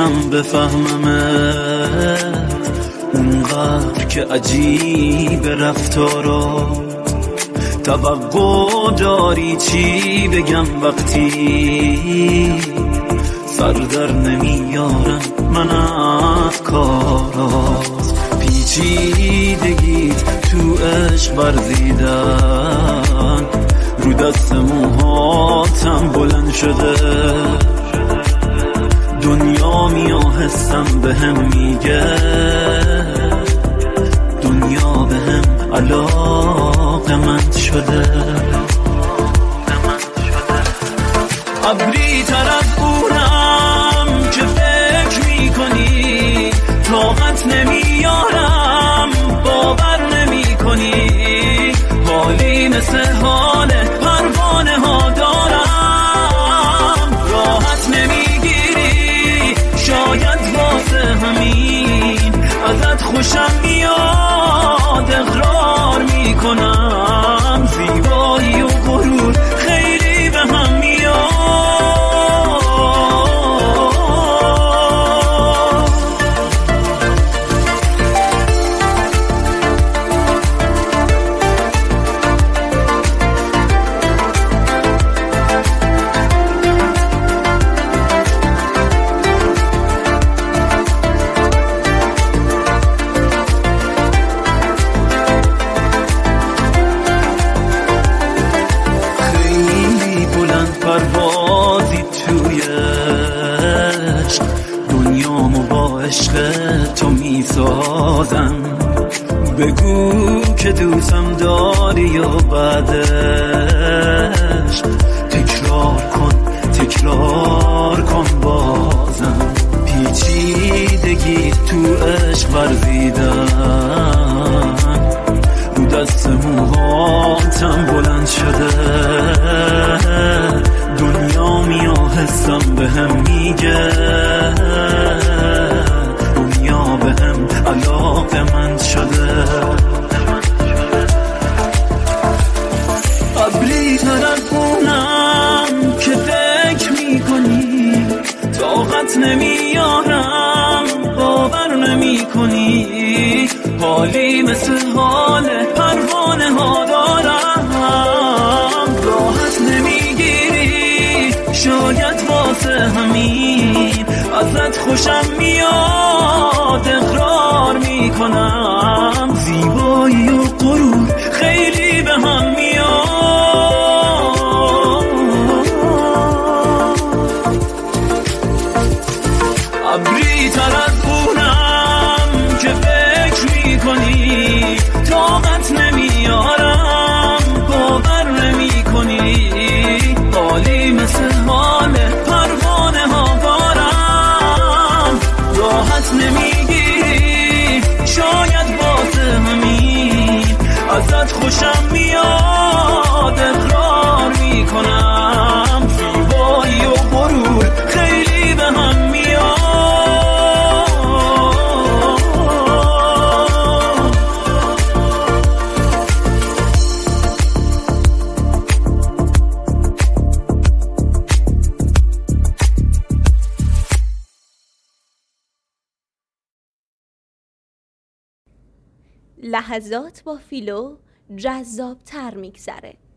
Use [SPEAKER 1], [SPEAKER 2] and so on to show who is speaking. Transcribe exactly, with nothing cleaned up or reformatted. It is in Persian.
[SPEAKER 1] نمیتونم بفهممت، اونقدر که عجیب رفتارا. توقع داری چی بگم وقتی سر در نمیارم من از کاراست. پیچیدگیت تو عشق ورزیدن، رو دست موهاتم بلند شده. دنیا میاهستم به هم میگه، دنیا به هم علاقمند شده. ابری تر از اونم که فکر میکنی، طاقت نمیارم باور نمیکنی. حالی مثل حال پروانه ها دارم، راحت نمیگیری شاید واسه همین ازت خوشم میاد. اقرار میکنم زیبایی و غرور خیلی به هم میاد. پروازی توی عشق، دنیامو با عشق تو میسازم. بگو که دوستم داری یا بعدش تکرار کن تکرار کن بازم. پیچیدگی تو عشق ورزیدن، رو دست موهاتم بلند شده. دنیا میاهستم به هم میگه، دنیا به هم علاقمند شده. ابری تر از اونم که فکر میکنی، طاقت نمیارم باور نمیکنی. حالی مثل حال پروانه ها دارم، راحت نمیگیری شاید واسه همین ازت خوشم میاد. اقرار میکنم زیبایی و غرور خیلی به هم میاد. ابری تر از اونم که فکر میکنی، طاقت نمیارم باور نمیکنی. حالی مثل حال پروانه ها دارم، راحت نمیگیری شاید واسه همین ازت خوشم میاد. اقرار میکنم زیبایی و غرور خیلی به هم میاد.
[SPEAKER 2] لحظات با فیلو جذاب تر میگذره.